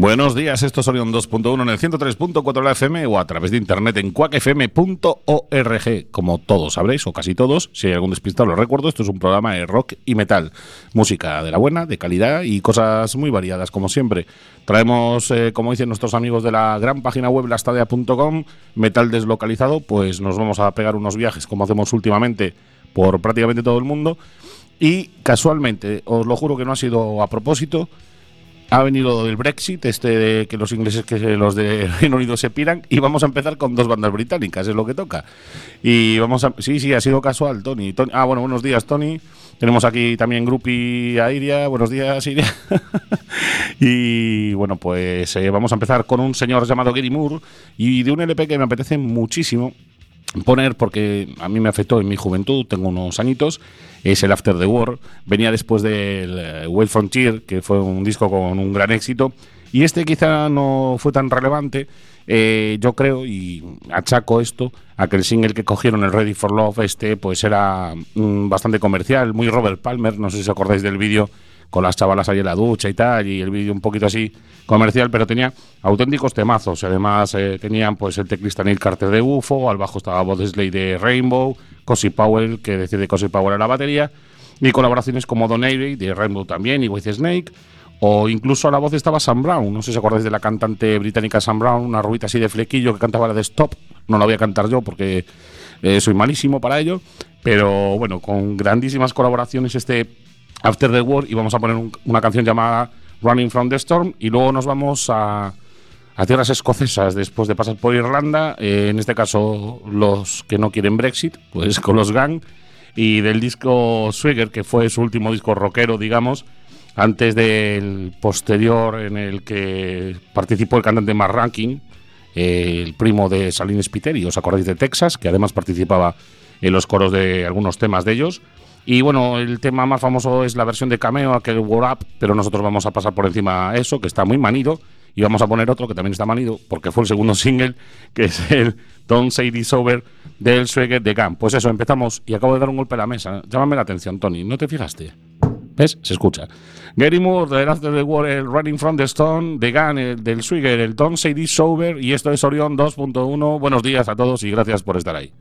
Buenos días, esto es Orión 2.1 en el 103.4 de la FM o a través de internet en quackfm.org. Como todos sabréis, o casi todos, si hay algún despistado lo recuerdo, esto es un programa de rock y metal. Música de la buena, de calidad y cosas muy variadas, como siempre. Traemos, como dicen nuestros amigos de la gran página web lastadea.com, metal deslocalizado, pues nos vamos a pegar unos viajes, como hacemos últimamente, por prácticamente todo el mundo. Y casualmente, os lo juro que no ha sido a propósito, ha venido del Brexit, de que los ingleses, que los de Reino Unido se piran, y vamos a empezar con dos bandas británicas, es lo que toca. Y vamos a... Sí, ha sido casual, Tony. Bueno, buenos días, Tony. Tenemos aquí también Grupi a Iria. Buenos días, Iria. Y bueno, pues vamos a empezar con un señor llamado Gary Moore y de un LP que me apetece muchísimo poner porque a mí me afectó en mi juventud, tengo unos añitos, es el After the War, venía después del Wild Frontier, que fue un disco con un gran éxito, y este quizá no fue tan relevante, yo creo, y achaco esto a que el single que cogieron, el Ready for Love, pues era bastante comercial, muy Robert Palmer, no sé si os acordáis del vídeo, con las chavalas ahí en la ducha y tal, y el vídeo un poquito así comercial, pero tenía auténticos temazos. Y además tenían pues el teclista Neil Carter de UFO, al bajo estaba Bob Slade de Rainbow, Cozy Powell, que decide Cozy Powell a la batería, y colaboraciones como Don Airey de Rainbow también, y Whitesnake, o incluso a la voz estaba Sam Brown. No sé si acordáis de la cantante británica Sam Brown, una rubita así de flequillo que cantaba la de Stop. No la voy a cantar yo porque soy malísimo para ello, pero bueno, con grandísimas colaboraciones After the War, y vamos a poner una canción llamada Running from the Storm, y luego nos vamos a tierras escocesas después de pasar por Irlanda, en este caso los que no quieren Brexit, pues con los Gang, y del disco Swagger, que fue su último disco rockero, digamos, antes del posterior en el que participó el cantante Mark Rankin, el primo de Saline Spiteri, ¿os acordáis de Texas?, que además participaba en los coros de algunos temas de ellos. Y bueno, el tema más famoso es la versión de Cameo, aquel War Up, pero nosotros vamos a pasar por encima eso, que está muy manido, y vamos a poner otro que también está manido, porque fue el segundo single, que es el Don't Say This Over del Swagger de Gun. Pues eso, empezamos, y acabo de dar un golpe a la mesa. Llámame la atención, Tony, ¿no te fijaste? ¿Ves? Se escucha. Gary Moore, del After the War, el Running from the Stone, de Gun, el del Swagger, el Don't Say This Over, y esto es Orión 2.1. Buenos días a todos y gracias por estar ahí.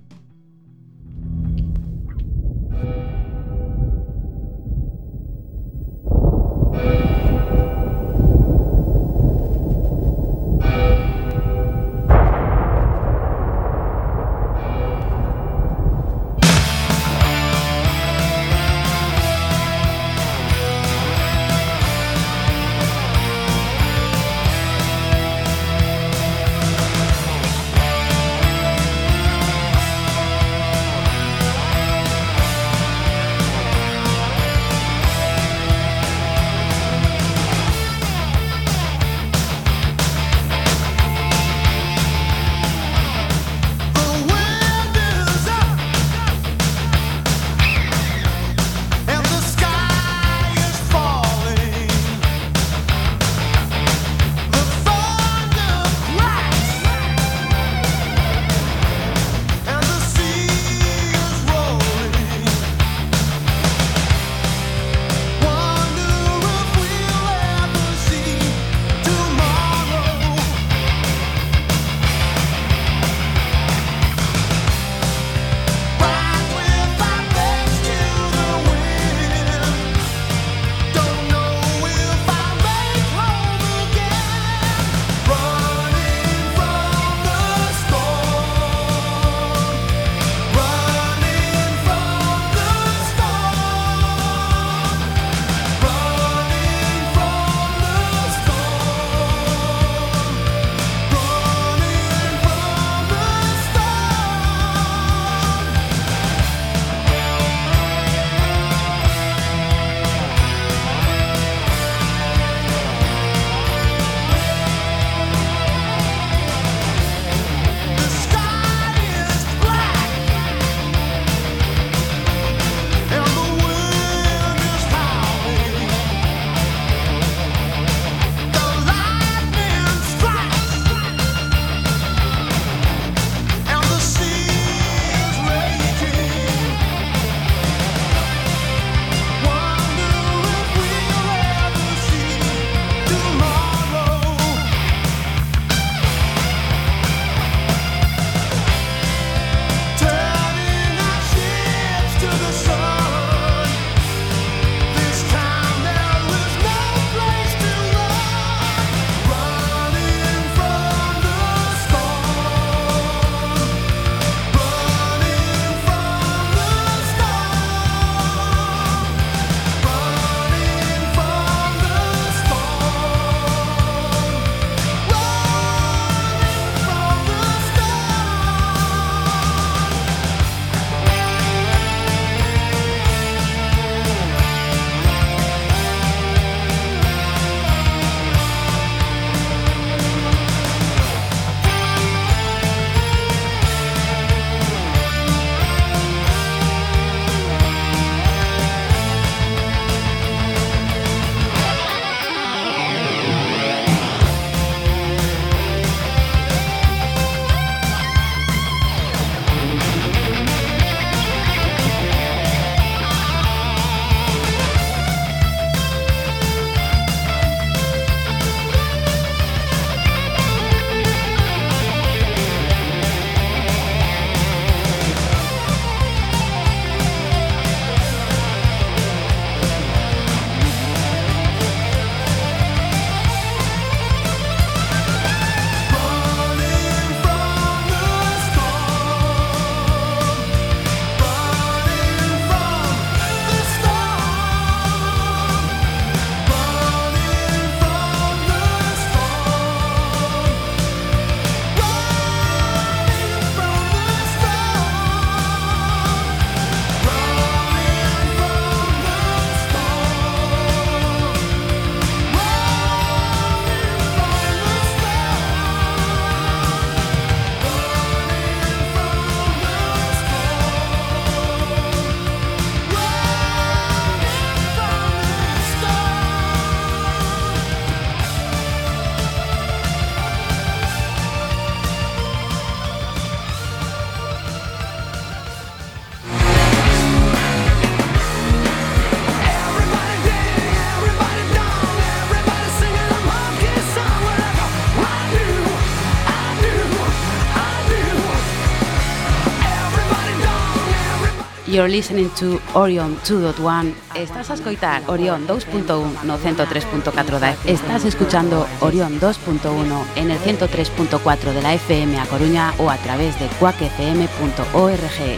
You're listening to Orion 2.1. Estás a escoitar Orion 2.1 no 103.4 da FM. Estás escuchando Orion 2.1 en el 103.4 de la FM a Coruña o a través de quackfm.org.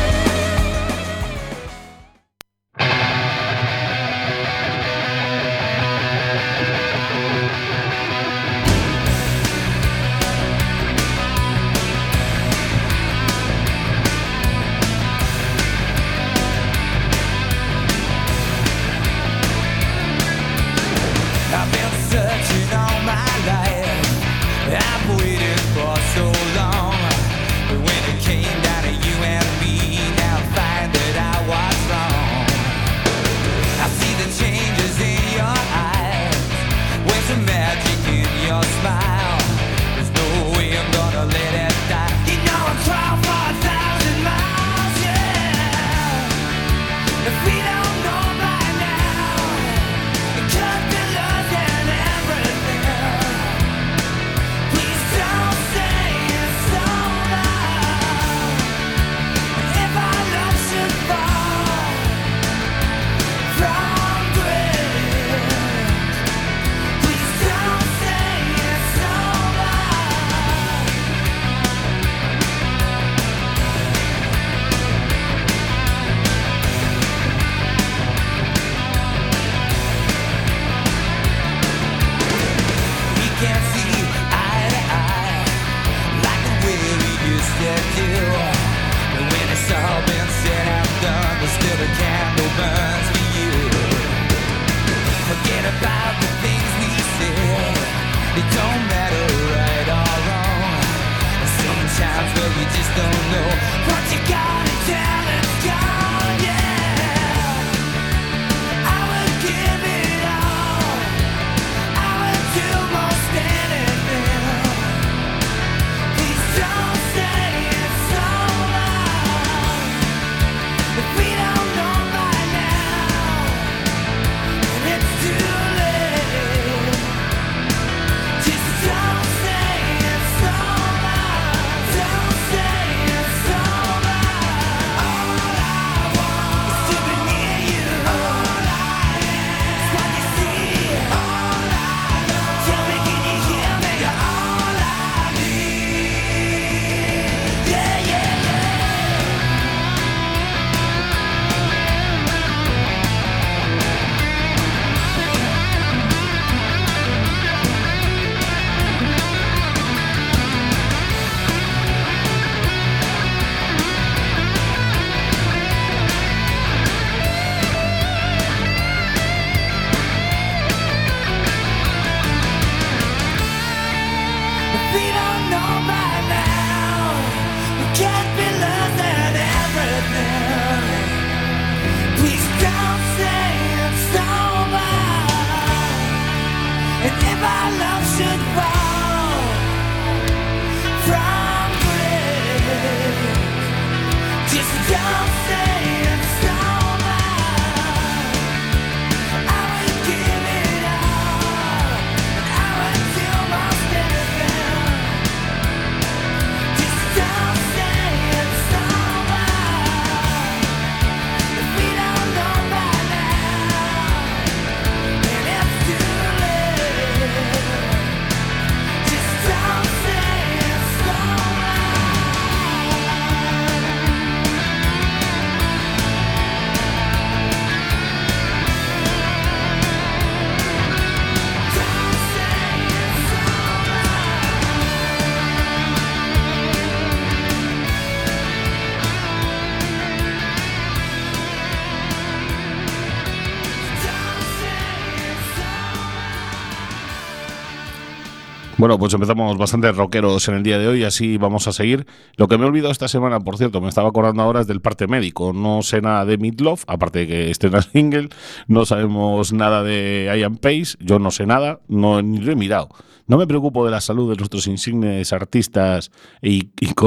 Bueno, pues empezamos bastante rockeros en el día de hoy, así vamos a seguir. Lo que me he olvidado esta semana, por cierto, me estaba acordando ahora, es del parte médico. No sé nada de Meat Loaf, aparte de que estrena single, no sabemos nada de Ian Pace, yo no sé nada, ni lo he mirado. No me preocupo de la salud de nuestros insignes artistas y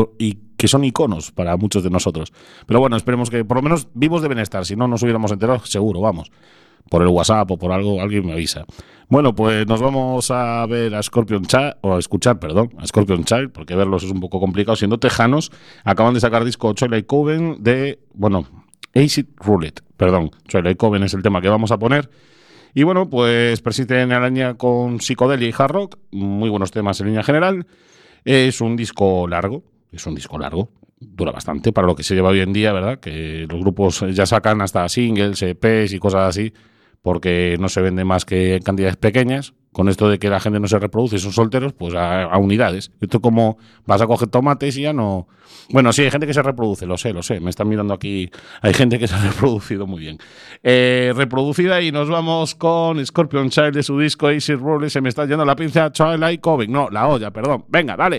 que son iconos para muchos de nosotros. Pero bueno, esperemos que por lo menos vivos deben estar, si no nos hubiéramos enterado, seguro, vamos. Por el WhatsApp o por algo, alguien me avisa. Bueno, pues nos vamos a ver a Scorpion Child, o a escuchar, perdón, a Scorpion Child, porque verlos es un poco complicado siendo tejanos. Acaban de sacar disco Twilight Coven de, bueno, Acid Roulette, perdón. Twilight Coven es el tema que vamos a poner. Y bueno, pues persiste en la línea con psicodelia y hard rock. Muy buenos temas en línea general. Es un disco largo. Dura bastante para lo que se lleva hoy en día, ¿verdad? Que los grupos ya sacan hasta singles, EPs y cosas así, porque no se vende más que en cantidades pequeñas. Con esto de que la gente no se reproduce y son solteros, pues a unidades. Esto como vas a coger tomates y ya no... Bueno, sí, hay gente que se reproduce, lo sé. Me están mirando aquí. Hay gente que se ha reproducido muy bien. Reproducida, y nos vamos con Scorpion Child de su disco Acid Roulette. Se me está yendo la pinza. Twilight Coven. No, la olla, perdón. Venga, dale.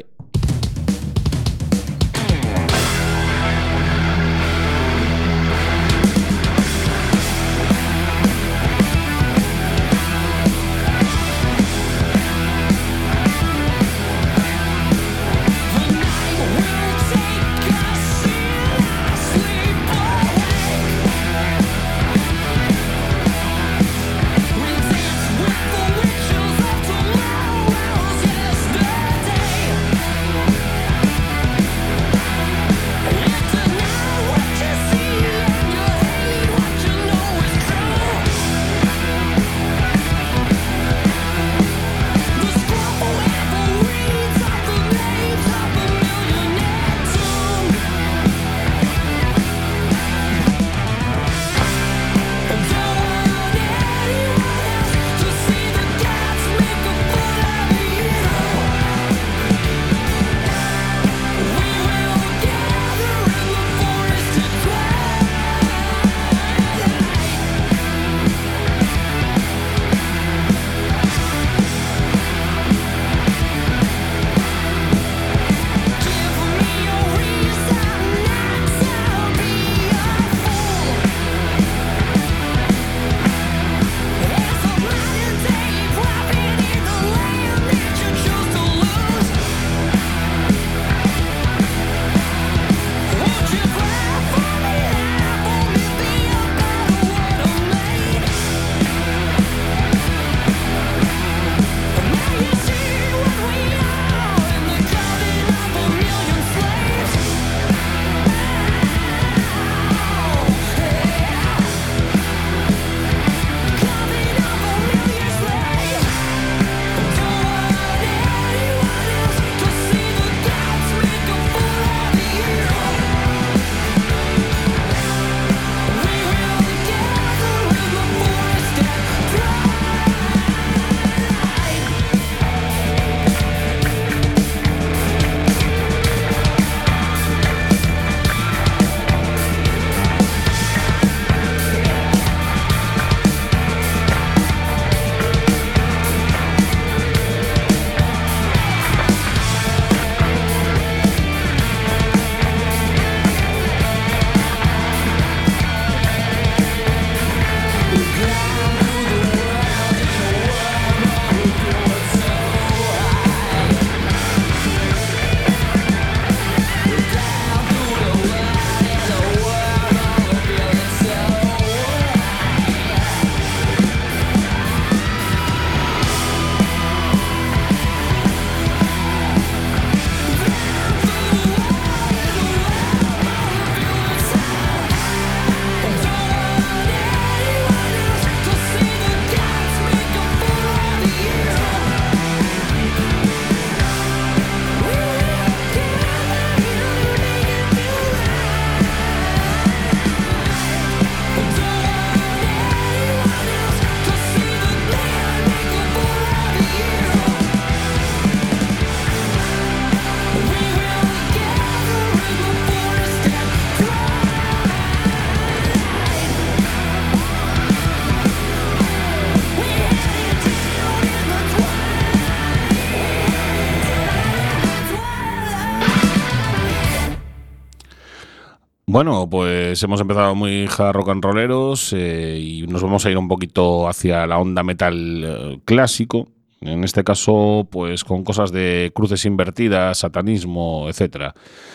Bueno, pues hemos empezado muy hard rock and rolleros y nos vamos a ir un poquito hacia la onda metal clásico. En este caso, pues con cosas de cruces invertidas, satanismo, etcétera.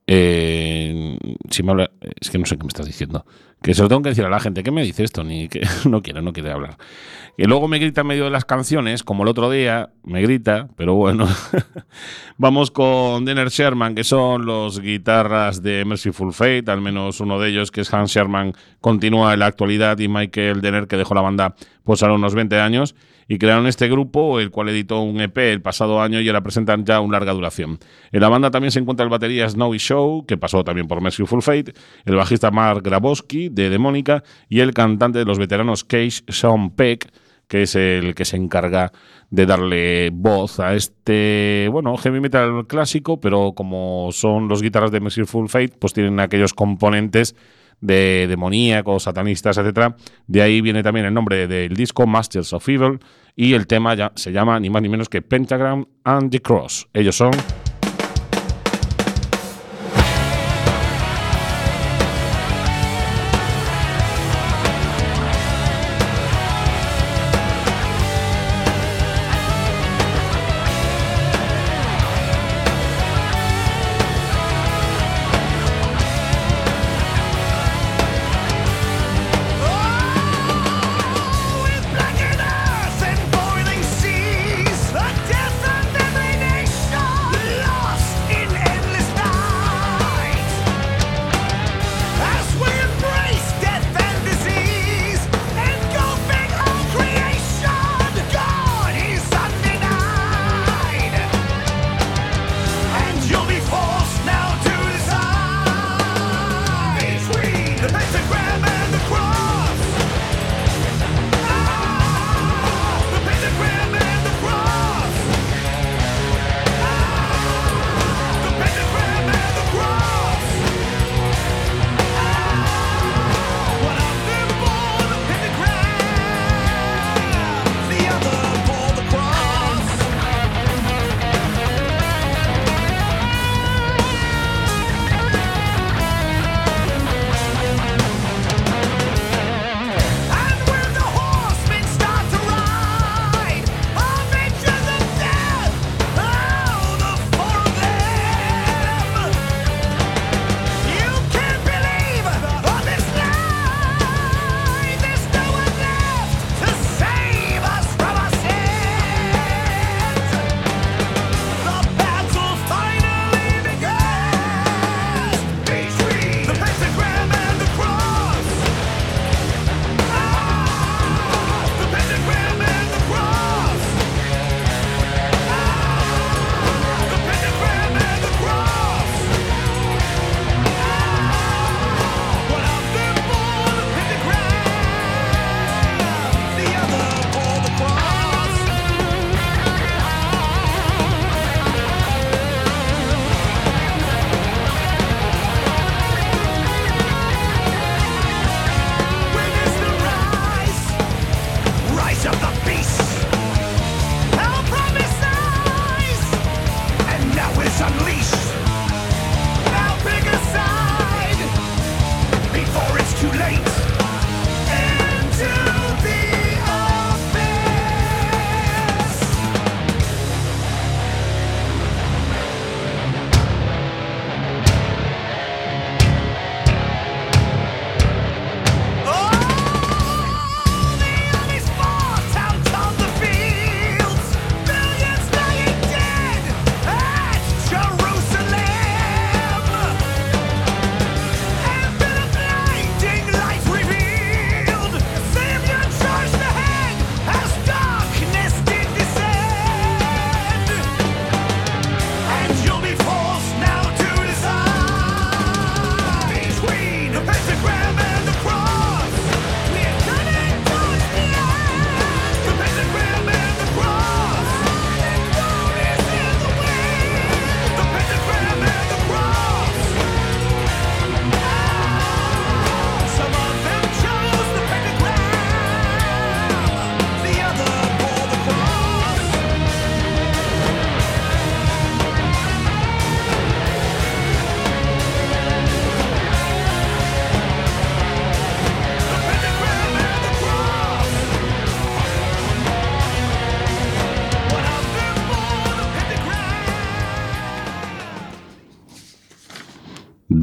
Si me habla, es que no sé qué me estás diciendo. Que se lo tengo que decir a la gente. ¿Qué me dice esto? Ni que no quiere hablar. Y luego me grita en medio de las canciones, como el otro día, me grita, pero bueno. Vamos con Denner Sherman, que son los guitarras de Mercyful Fate, al menos uno de ellos, que es Hans Sherman, continúa en la actualidad, y Michael Denner, que dejó la banda pues ahora unos 20 años, y crearon este grupo, el cual editó un EP el pasado año y ahora presentan ya una larga duración. En la banda también se encuentra el batería Snowy Show, que pasó también por Mercyful Fate, el bajista Mark Grabowski, de Demónica, y el cantante de los veteranos Cage Sean Peck, que es el que se encarga de darle voz a este, bueno, heavy metal clásico, pero como son los guitarras de Mercyful Fate, pues tienen aquellos componentes de demoníacos, satanistas, etcétera. De ahí viene también el nombre del disco, Masters of Evil, y el tema ya se llama ni más ni menos que Pentagram and the Cross. Ellos son Seas, a death and damnation.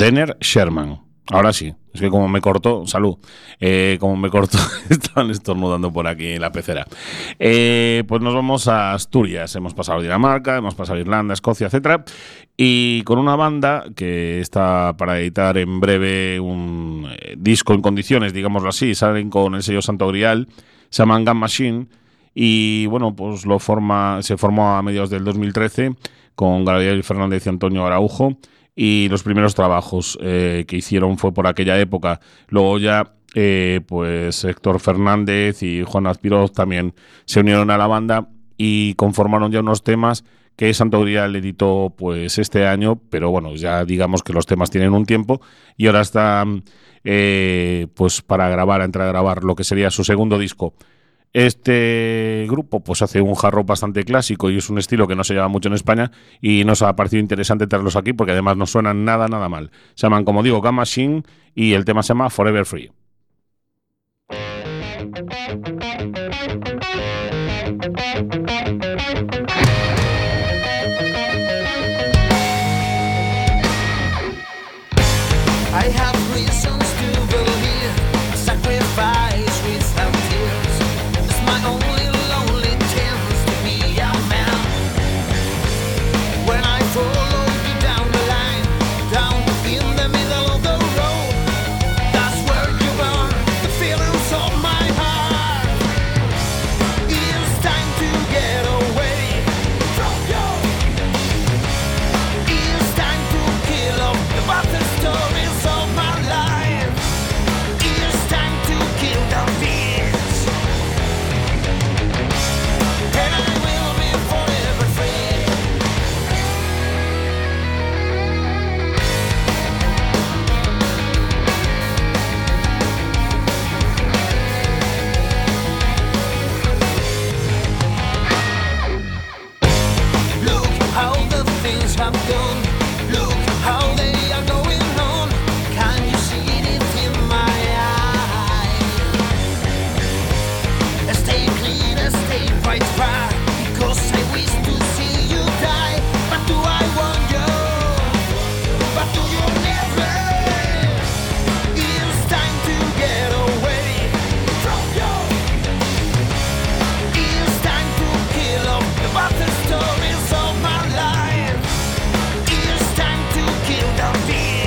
Denner Sherman. Ahora sí, es que como me cortó, salud, como me cortó, estaban estornudando por aquí en la pecera. Pues nos vamos a Asturias, hemos pasado Dinamarca, hemos pasado Irlanda, Escocia, etcétera, y con una banda que está para editar en breve un disco en condiciones, digámoslo así, salen con el sello Santo Grial, se llaman Gun Machine, y bueno, pues se formó a mediados del 2013 con Gabriel Fernández y Antonio Araujo. Y los primeros trabajos que hicieron fue por aquella época. Luego ya pues Héctor Fernández y Juan Azpiroz también se unieron a la banda y conformaron ya unos temas que Santo Grial editó pues este año, pero bueno, ya digamos que los temas tienen un tiempo y ahora están pues para entrar a grabar lo que sería su segundo disco. Este grupo pues hace un hard rock bastante clásico y es un estilo que no se lleva mucho en España y nos ha parecido interesante traerlos aquí porque además no suenan nada mal. Se llaman, como digo, Gun Machine y el tema se llama Forever Free. I have reasons to believe sacrifice without tears. It's my only lonely chance to be a man. When I follow you down the line, down in the middle of the road, that's where you burn the feelings of my heart. It's time to get away from you. It's time to kill off the battle stories. Have done. Look how they are going on. Can you see it in my eyes? Stay clean, stay quite far, because I wish to see you die. But do I want you? But do you never? It's time to get away from you. It's time to kill off the battle stories of my life. Kill the beat.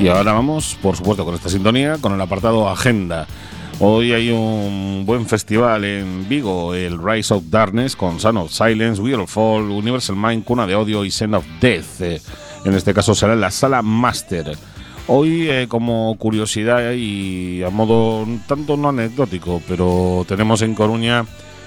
Y ahora vamos, por supuesto, con esta sintonía, con el apartado Agenda. Hoy hay un buen festival en Vigo, el Rise of Darkness, con Son of Silence, Wheel of Fall, Universal Mind, Cuna de Odio y Scent of Death. En este caso será en la Sala Master. Hoy, como curiosidad y a modo tanto no anecdótico, pero tenemos en Coruña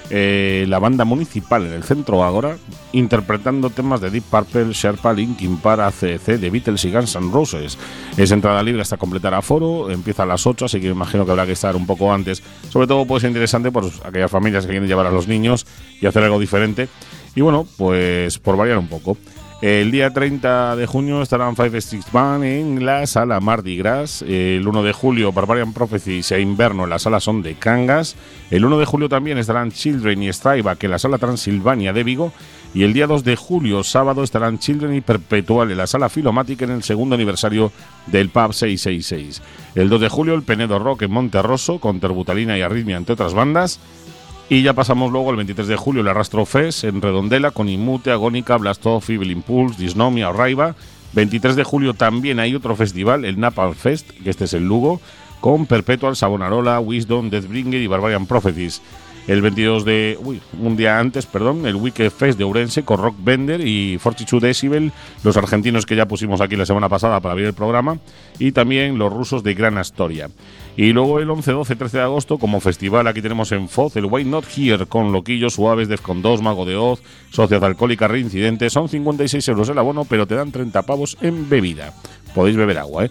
la banda municipal en el Centro Ágora interpretando temas de Deep Purple, Sherpa, Linkin Park, AC/DC, The Beatles y Guns N' Roses. Es entrada libre hasta completar aforo, empieza a las 8, así que imagino que habrá que estar un poco antes. Sobre todo puede ser interesante por aquellas familias que quieren llevar a los niños y hacer algo diferente. Y bueno, pues por variar un poco. El día 30 de junio estarán Five Six Band en la Sala Mardi Gras. El 1 de julio Barbarian Prophecies e Inverno en la Sala Son de Cangas. El 1 de julio también estarán Children y Straiback en la Sala Transilvania de Vigo. Y el día 2 de julio, sábado, estarán Children y Perpetual en la Sala Filomatic en el segundo aniversario del Pub 666. El 2 de julio el Penedo Rock en Monterroso con Terbutalina y Arritmia entre otras bandas. Y ya pasamos luego el 23 de julio el Arrastro Fest en Redondela con Inmute, Agónica, Blastoff, Evil Impulse, Dysnomia o Raiva. 23 de julio también hay otro festival, el Napalm Fest, que este es en Lugo, con Perpetual, Savonarola, Wisdom, Deathbringer y Barbarian Prophecies. El 22 de... un día antes, el Wicked Fest de Ourense con Rock Bender y Fortitude Decibel, los argentinos que ya pusimos aquí la semana pasada para abrir el programa, y también los rusos de Gran Astoria. Y luego el 11, 12, 13 de agosto, como festival, aquí tenemos en Foz el Why Not Here, con Loquillos Suaves, Defcon 2, Mago de Oz, Sociedad Alcohólica Reincidente. Son 56 euros el abono, pero te dan 30 pavos en bebida. Podéis beber agua, ¿eh?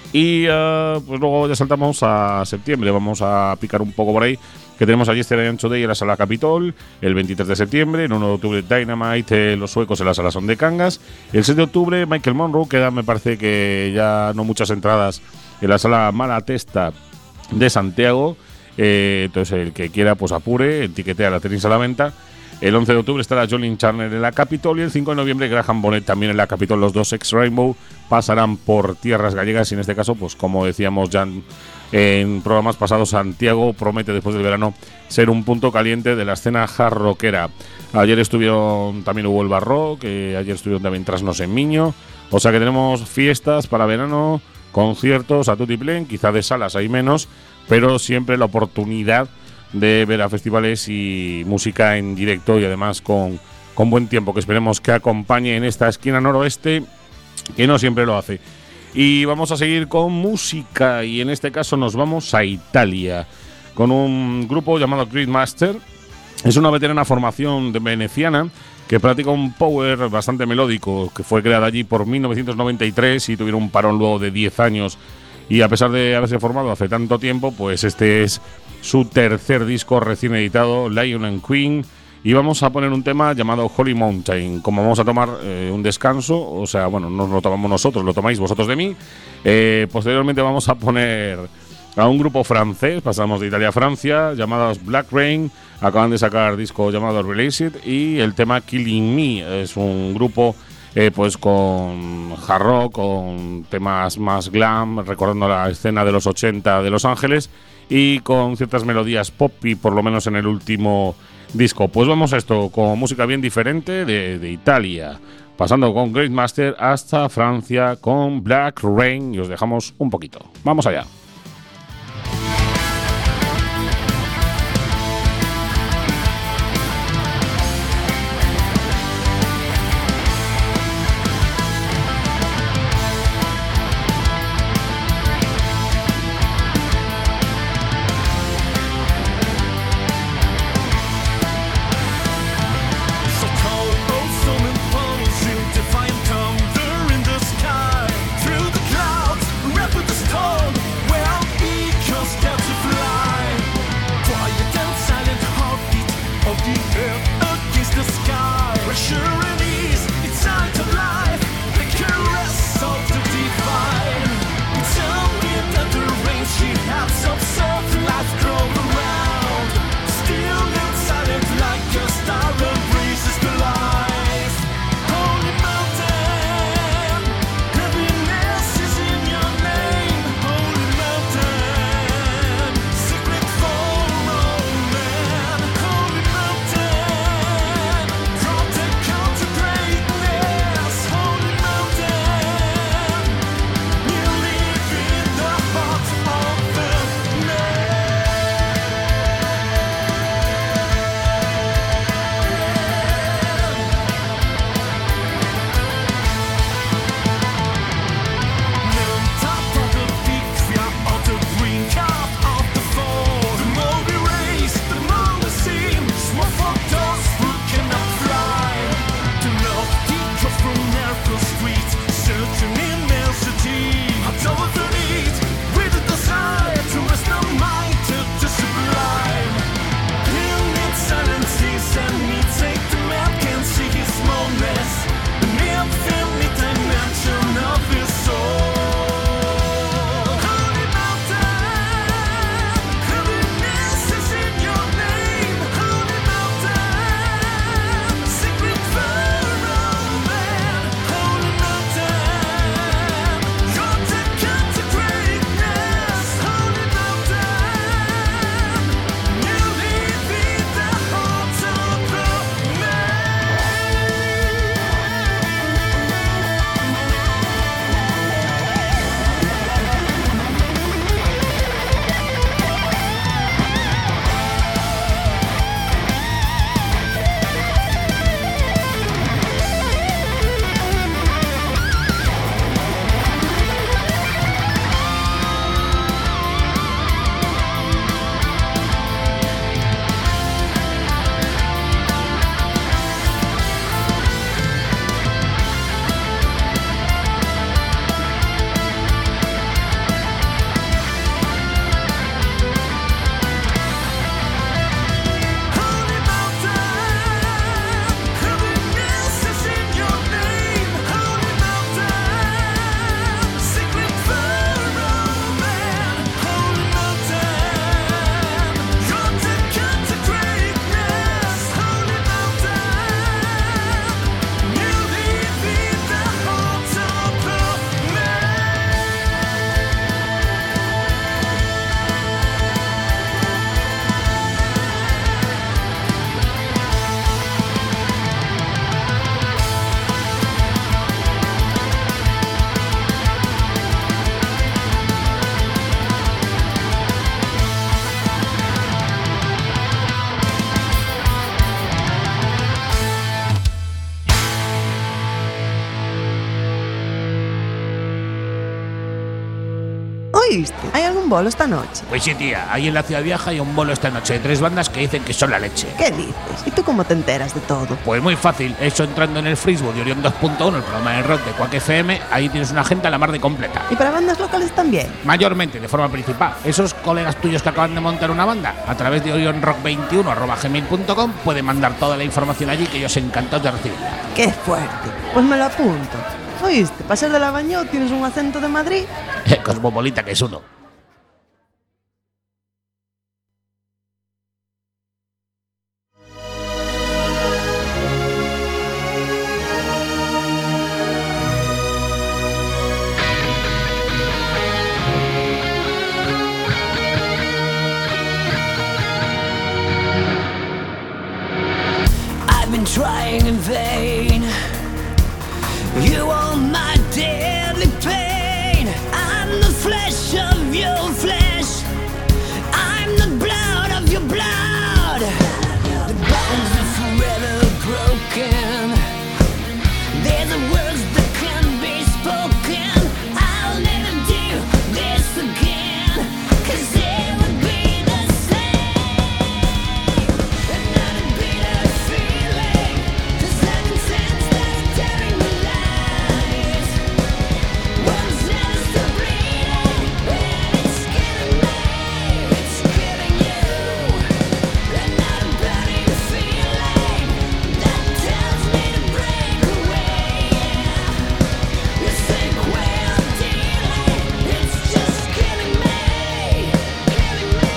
Y pues luego ya saltamos a septiembre, vamos a picar un poco por ahí, que tenemos allí Yesterday and Today en la Sala Capitol, el 23 de septiembre, el 1 de octubre Dynamite, los suecos en la Sala Son de Cangas, el 6 de octubre Michael Monroe, queda me parece que ya no muchas entradas en la Sala Malatesta de Santiago, entonces el que quiera pues apure, etiquetea, la tenéis a la venta. El 11 de octubre estará Jolin Charner en la Capitol y el 5 de noviembre Graham Bonnet también en la Capitol. Los dos ex Rainbow pasarán por tierras gallegas y en este caso, pues como decíamos ya en programas pasados, Santiago promete después del verano ser un punto caliente de la escena hard rockera. Ayer estuvieron, también hubo el Barrock, ayer estuvieron también Trasnos en Miño, o sea que tenemos fiestas para verano, conciertos a tutiplén, quizá de salas hay menos, pero siempre la oportunidad de ver a festivales y música en directo y además con buen tiempo, que esperemos que acompañe en esta esquina noroeste, que no siempre lo hace. Y vamos a seguir con música y en este caso nos vamos a Italia con un grupo llamado Gridmaster. Es una veterana formación veneciana que practica un power bastante melódico, que fue creada allí por 1993 y tuvieron un parón luego de 10 años. Y a pesar de haberse formado hace tanto tiempo, pues este es su tercer disco recién editado, Lion and Queen. Y vamos a poner un tema llamado Holy Mountain. Como vamos a tomar un descanso, o sea, bueno, no lo tomamos nosotros, lo tomáis vosotros de mí. Posteriormente vamos a poner a un grupo francés, pasamos de Italia a Francia, llamados Black Rain. Acaban de sacar disco llamado Released y el tema Killing Me. Es un grupo pues con hard rock, con temas más glam, recordando la escena de los 80 de Los Ángeles y con ciertas melodías poppy, por lo menos en el último disco. Pues vamos a esto, con música bien diferente de Italia, pasando con Gridmaster hasta Francia con Black Rain y os dejamos un poquito. Vamos allá. Defiant thunder in the sky, through the clouds, rapid the storm. ¿Oíste? ¿Hay algún bolo esta noche? Pues sí, tía, ahí en la Ciudad Vieja hay un bolo esta noche de 3 bandas que dicen que son la leche. ¿Qué dices? ¿Y tú cómo te enteras de todo? Pues muy fácil, eso entrando en el Facebook de Orión 2.1, el programa de rock de Quack FM, ahí tienes una agenda a la mar de completa. ¿Y para bandas locales también? Mayormente, de forma principal. Esos colegas tuyos que acaban de montar una banda, a través de orionrock21@gmail.com, pueden mandar toda la información allí, que ellos encantados de recibirla. ¡Qué fuerte! Pues me lo apunto. ¿Oíste? ¿Para ser de la Bañó tienes un acento de Madrid? Cosmopolita que es uno. I've been trying in vain. You are my deadly pain. I'm the flesh of your flesh. I'm the blood of your blood. The bones are forever broken. There's the words that can be spoken. I'll never do this again, 'cause it would be the same. Another bitter feeling, the seven sense that's tearing me lies. One's never stop bleeding, and it's killing me, it's killing you. Another burning feeling that tells me to break away. You think way I'm dealing, it's just killing me, killing me.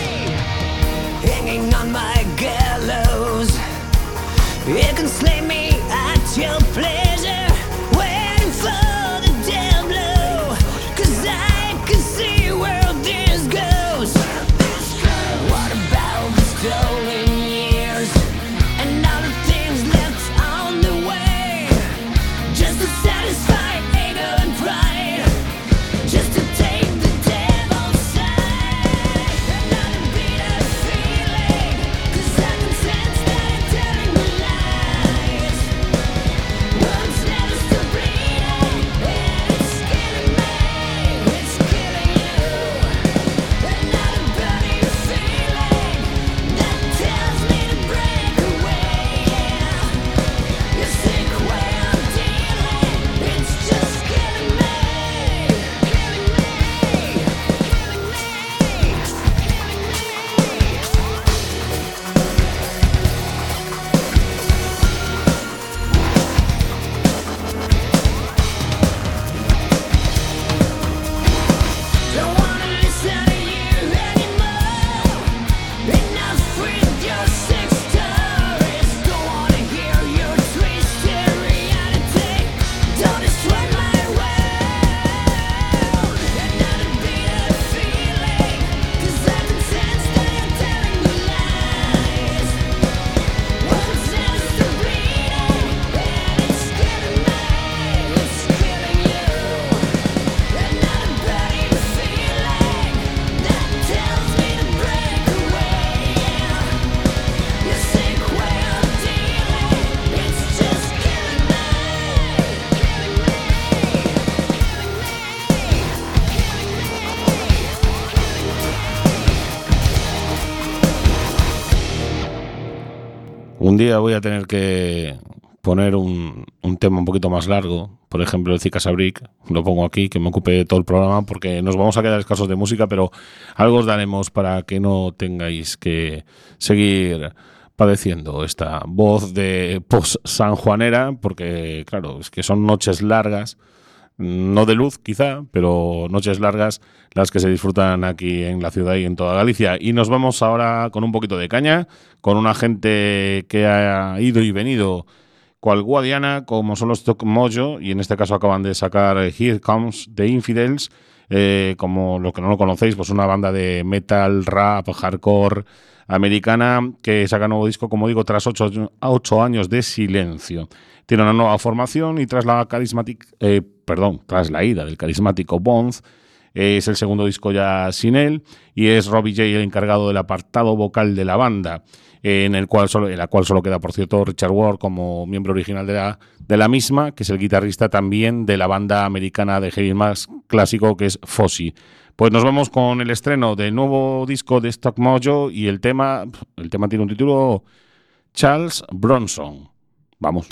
Hanging on my gallows, you can slay me at your pleasure, waiting for the death blow, 'cause I can see where this goes. What about the stolen years and all the things left on the way, just to satisfy ego and pride, just to take the devil's side? Another bitter feeling, 'cause I can sense that it's telling me lies. One's never stop bleeding, and it's killing me, it's killing you. Another burning feeling that tells me to break away. You think way I'm dealing, it's just killing me, killing me, killing me, Don't wanna listen to you anymore. Enough with your sick stories. Don't wanna hear your twisted reality. Don't destroy my world. Another bitter feeling, 'cause I can sense that you're telling me lies. One's never stop bleeding, and it's killing me, it's killing you. Another burning feeling that tells me to break away. You think way I'm dealing, it's just killing me, killing me, Un día voy a tener que poner un tema un poquito más largo, por ejemplo el Zika Sabric, lo pongo aquí, que me ocupe todo el programa, porque nos vamos a quedar escasos de música, pero algo os daremos para que no tengáis que seguir padeciendo esta voz de post-sanjuanera, porque claro, es que son noches largas, no de luz quizá, pero noches largas las que se disfrutan aquí en la ciudad y en toda Galicia. Y nos vamos ahora con un poquito de caña, con una gente que ha ido y venido cual Guadiana, como son los Stock Mojo, y en este caso acaban de sacar Here Comes the Infidels, como los que no lo conocéis, pues una banda de metal, rap, hardcore americana que saca nuevo disco, como digo, tras 8 años de silencio. Tiene una nueva formación y tras la ida del carismático Bones, Es el segundo disco ya sin él y es Robbie J el encargado del apartado vocal de la banda, en la cual solo queda, por cierto, Richard Ward como miembro original de la misma, que es el guitarrista también de la banda americana de heavy más clásico que es Fozzy. Pues nos vamos con el estreno del nuevo disco de Stock Mojo y el tema tiene un título, Charles Bronson. Vamos.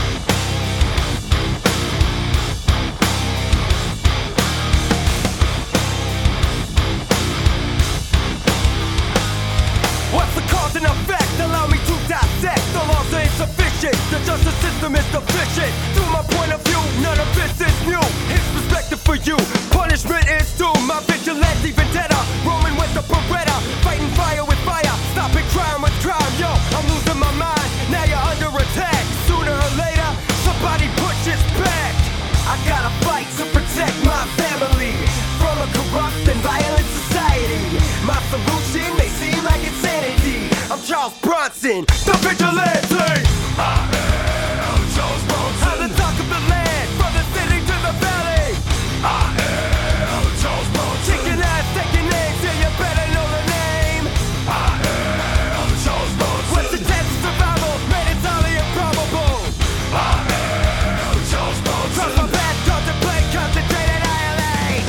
What's the cause and effect? Allow me to dissect. The laws are insufficient. The justice system is deficient. Through my point of view, none of this is new. Here's perspective for you. Punishment is due. My vigilante vendetta. Roaming with the Beretta. Fighting fire with fire. Stopping crime with crime. Yo, I'm losing my mind. Now you're under attack. Sooner or later, somebody pushes back. I gotta fight to protect my family from a corrupt and violent society. My solution may seem like insanity. I'm Charles Bronson, the vigilante. I am Charles Bronson. I'm the talk of the land, from the city to the valley. I am Charles Bronson. Kicking ass, taking names, yeah, you better know the name. I am Charles Bronson. What's the chance of survival? Man, it's highly improbable. I am Charles Bronson. Cross my path, contemplate, concentrate, annihilate.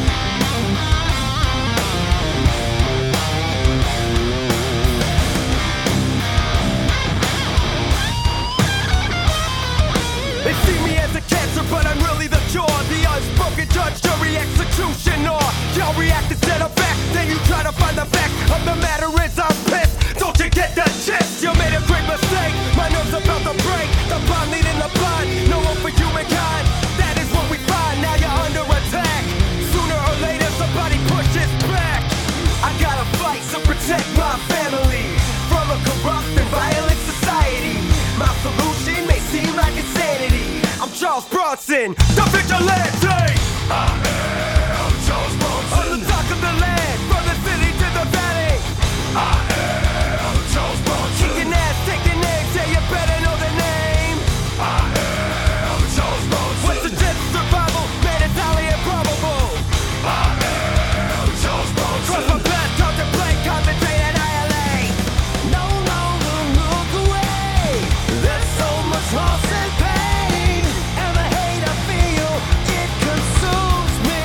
They see me as a cancer, but I'm really the cure. The unspoken judge, jury, executioner. Y'all react instead of back, then you try to find the fact of the matter is I'm pissed. Don't you get the gist? You made a great mistake. My nerves about to break. The blind leading the blind. No hope for humankind. That is what we find. Now you're under attack. Sooner or later, somebody pushes back. I gotta fight to protect my family from a corrupt and violent society. My solution may seem like insanity. I'm Charles Bronson, the vigilante. I am Charles Bronson. On the talk of the land, from the city to the valley. I am Charles Bronson. Kicking ass, taking names, yeah, you better know the name. I am Charles Bronson. What's the chance of survival? Man, it's highly improbable. I am Charles Bronson. Cross my path, contemplate, concentrate, annihilate. No longer look away. There's so much loss and pain, and the hate I feel, it consumes me.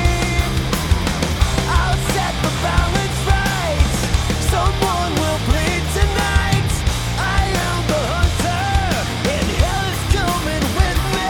I'll set the balance right. Someone will bleed tonight. I am the hunter, and hell is coming with me.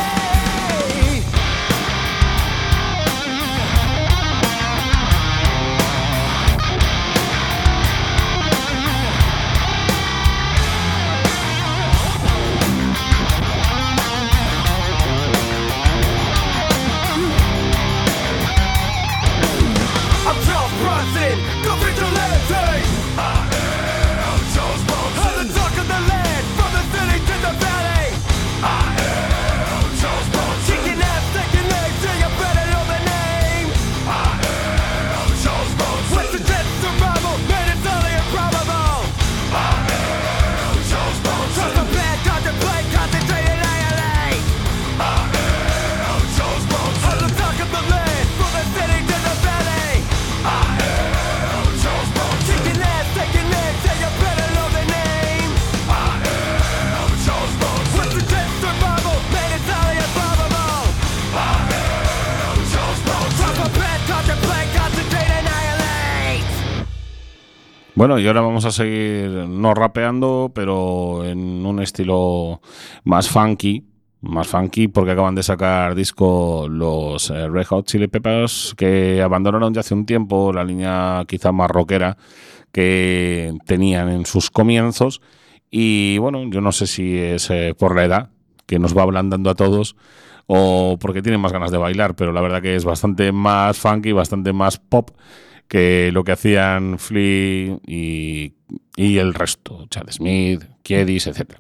I'm Charles Bronson, the vigilante. I am Charles Bronson. On the talk of the land, from the city to the valley. I am Charles Bronson. Kicking ass, taking names, yeah, you better know the name. I am Charles Bronson. What's the chance of survival? Man, it's highly improbable. I am Charles Bronson. Trust the bad, contemplate, concentrate, annihilate. I am Charles Bronson. On the talk of the land, from the city to the valley. I am Charles Bronson. Kicking ass, taking names, yeah, you better know the name. I am Charles Bronson. What's the chance of survival? Man, it's highly improbable. I am Charles Bronson. Trust my path, contemplate, concentrate, annihilate. Bueno, y ahora vamos a seguir no rapeando, pero en un estilo más funky, porque acaban de sacar disco los Red Hot Chili Peppers, que abandonaron ya hace un tiempo la línea quizá más rockera que tenían en sus comienzos. Y bueno, yo no sé si es por la edad, que nos va ablandando a todos, o porque tienen más ganas de bailar, pero la verdad que es bastante más funky, bastante más pop que lo que hacían Flea y el resto, Chad Smith, Kiedis, etc.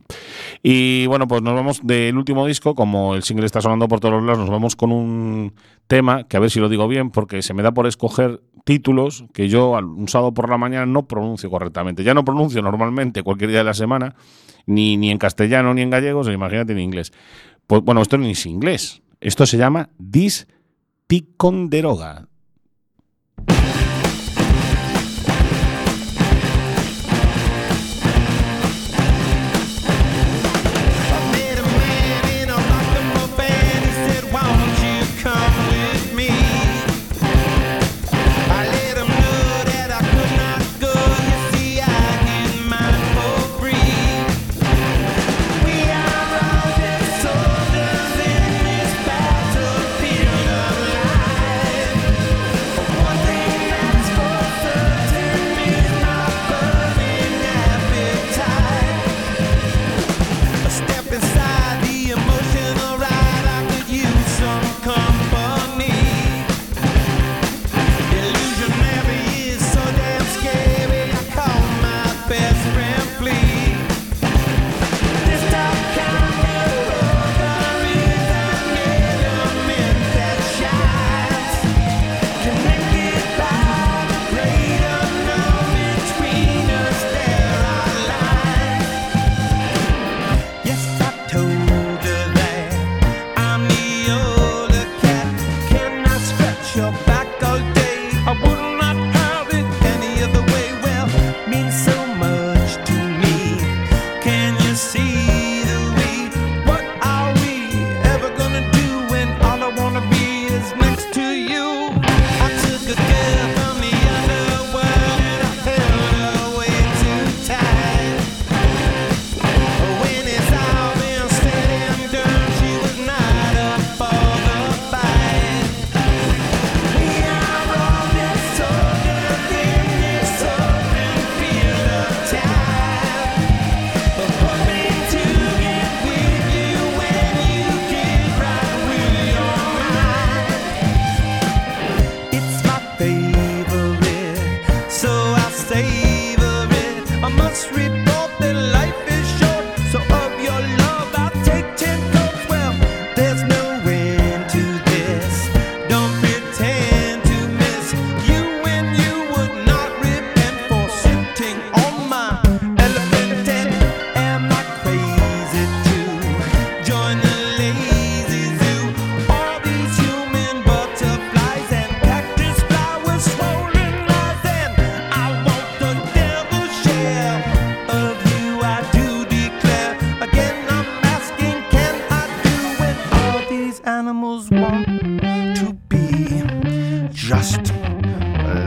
Y bueno, pues nos vamos del último disco, como el single está sonando por todos los lados, nos vamos con un tema que a ver si lo digo bien, porque se me da por escoger títulos que yo un sábado por la mañana no pronuncio correctamente. Ya no pronuncio normalmente cualquier día de la semana, ni en castellano ni en gallego, imagínate en inglés. Pues bueno, esto no es inglés, esto se llama Dis Ticonderoga.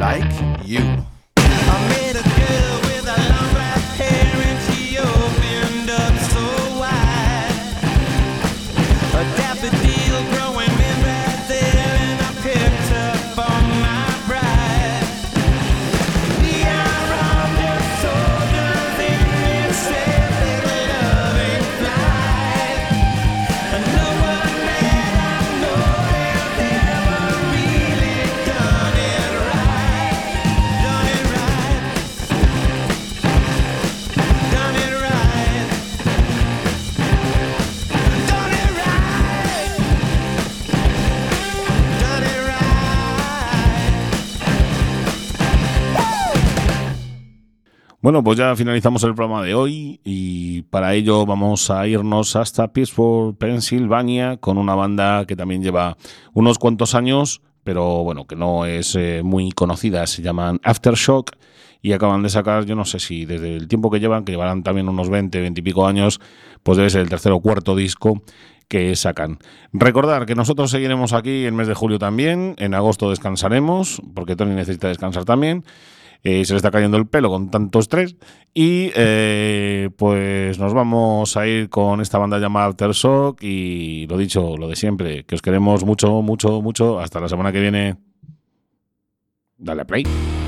like you. I met a girl with a long black hair and she opened up so wide. A daffodil growing in Brazil and I picked up on my bride. The around the soldiers in me said that love ain't fly. And no one that I know has ever really done it right. Done it right. Done it right. Done it right. Done it right. Bueno, pues ya finalizamos el programa de hoy y para ello vamos a irnos hasta Pittsburgh, Pensilvania, con una banda que también lleva unos cuantos años, pero bueno, que no es muy conocida. Se llaman Aftershock y acaban de sacar, yo no sé si desde el tiempo que llevarán también unos 20 y pico años, pues debe ser el tercer o cuarto disco que sacan. Recordar que nosotros seguiremos aquí el mes de julio también, en agosto descansaremos, porque Tony necesita descansar también. Se le está cayendo el pelo con tanto estrés y pues nos vamos a ir con esta banda llamada Aftershock y lo dicho, lo de siempre, que os queremos mucho, mucho, mucho. Hasta la semana que viene. Dale a play.